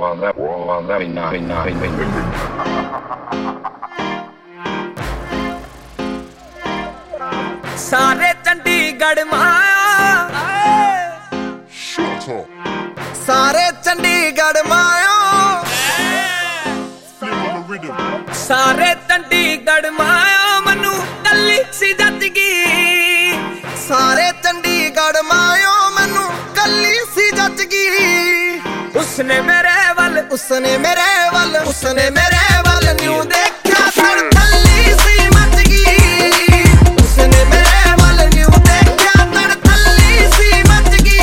सारे चंडीगढ़ माया, सारे चंडीगढ़ माया, सारे चंडीगढ़ माया मनु कली सी जचगी, सारे चंडीगढ़ माया मनु कली सी जचगी। उसने मेरे वल, उसने मेरे वल, उसने मेरे वल न्यू देखा सड़ थल्ली सी मचगी। उसने मेरे वल न्यू देखा सड़ थल्ली सी मचगी।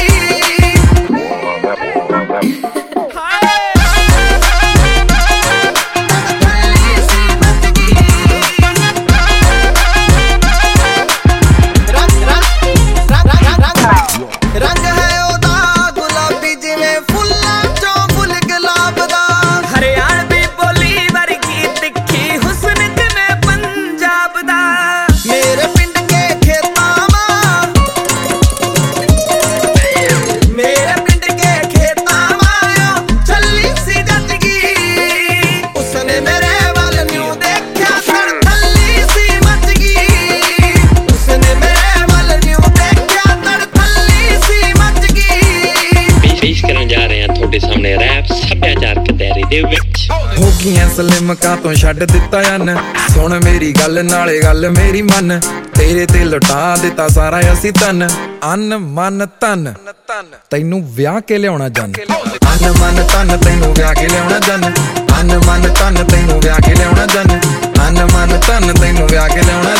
रंग है ओदा गुलाबी जिवें फुल्लां चों फुल गुलाब दा, हरियाणवी बोली वर्गी तिखी हुस्न जिवें पंजाब दा। मेरे पिंड के खेतां मां, मेरे पिंड के खेतां मां छल्ली सी जचगी। उसने मेरे वल न्यू देखा सड़ थल्ली सी मचगी। उसने मेरे वल न्यू देखा सड़ थल्ली सी मचगी। पेश ਕਰਨ ਜਾ ਰਹੇ ਹਾਂ ਤੁਹਾਡੇ ਸਾਹਮਣੇ ਰੈਪ ਸੱਭਿਆਚਾਰਕ ਦਾਇਰੇ ਦੇ ਵਿੱਚ। ਹੋ ਗਈਆਂ ਸਲਿਮਕਾਂ ਤੋਂ ਛੱਡ ਦਿੱਤਾ ਯਾਨ, ਸੁਣ ਮੇਰੀ ਗੱਲ ਨਾਲੇ ਗੱਲ ਮੇਰੀ ਮੰਨ, ਤੇਰੇ ਤੇ ਲੁਟਾ ਦਿੱਤਾ ਸਾਰਾ ਅਸੀਂ ਤਨ। ਅਨ ਮਨ ਤਨ ਤੈਨੂੰ ਵਿਆਹ ਕੇ ਲਿਆਉਣਾ ਜਨ, ਅਨ ਮਨ ਤਨ ਤੈਨੂੰ ਵਿਆਹ ਕੇ ਲਿਆਉਣਾ ਜਨ, ਅਨ ਮਨ ਤਨ ਤੈਨੂੰ ਵਿਆਹ ਕੇ ਲਿਆਉਣਾ ਜਨ, ਅਨ ਮਨ ਤਨ ਤੈਨੂੰ ਵਿਆਹ ਕੇ ਲਿਆਉਣਾ